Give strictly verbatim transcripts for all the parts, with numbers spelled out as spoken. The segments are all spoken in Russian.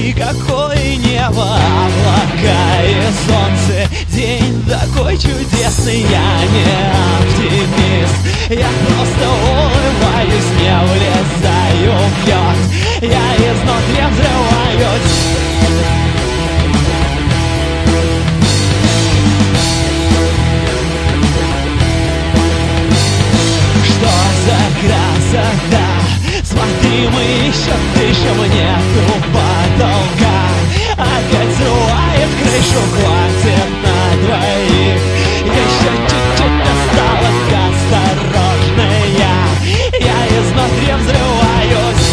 Смотри, какое небо, облака и солнце. День такой чудесный, я не оптимист. Я просто улыбаюсь, не влезаю в лед. Я изнутри взрываюсь. Что за красота? Смотри, мы еще дышим, нету потолка. Опять взрывает крышу, хватит на двоих. Еще чуть-чуть осталось, осторожный я. Я изнутри взрываюсь.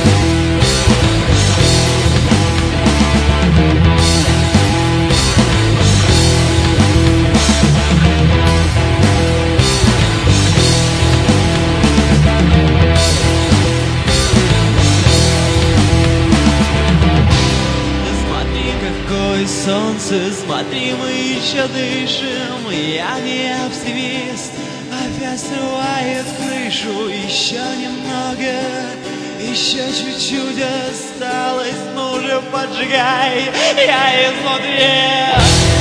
Солнце, смотри, мы еще дышим. Я не оптимист. Опять срывает крышу. Еще немного, еще чуть-чуть осталось. Ну же, поджигай, я изнутри.